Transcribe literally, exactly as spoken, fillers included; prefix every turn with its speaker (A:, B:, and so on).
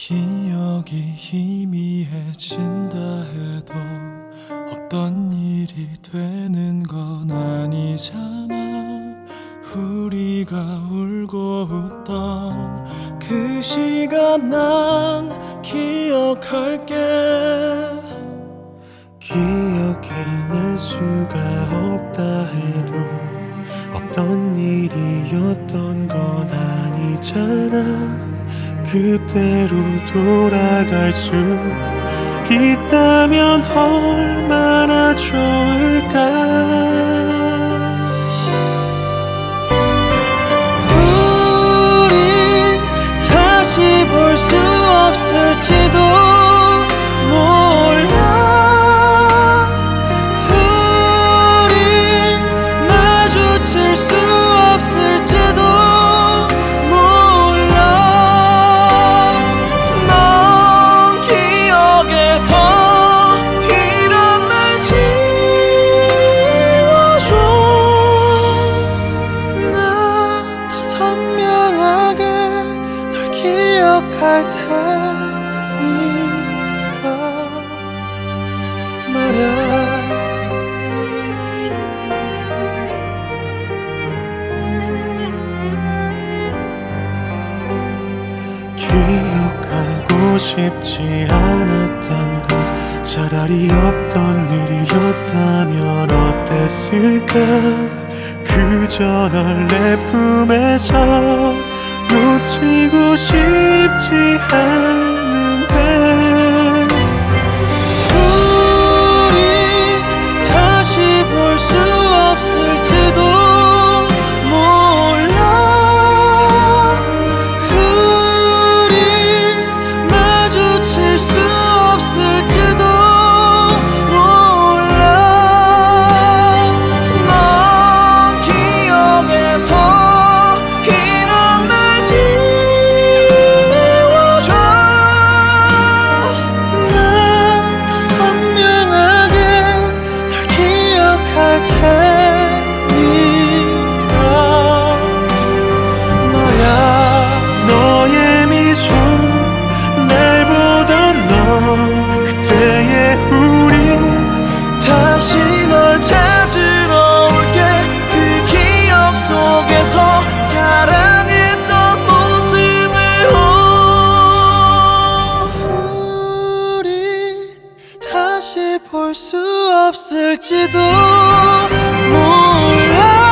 A: 기억이 희미해진다 해도 없던 일이 되는 건 아니잖아. 우리가 울고 웃던 그 시간 난 기억할게.
B: 기억해낼 수가 없다 해도 없던 일이었던 건 아니잖아. 그때로 돌아갈 수 있다면 얼마나 좋을까.
A: 우리 다시 볼 수 없을지도 몰라. 우리 마주칠 수 없을지도 할 테니까 말야.
B: 기억하고 싶지 않았던 것, 차라리 없던 일이었다면 어땠을까. 그저 널 내 품에서 놓치고 싶지 않은데.
A: 우리 다시 볼 수 없을지도 몰라. 우리 마주칠 수 없을지도 몰라. 넌 기억에서 사랑했던 모습으로. 우리 다시 볼 수 없을지도 몰라.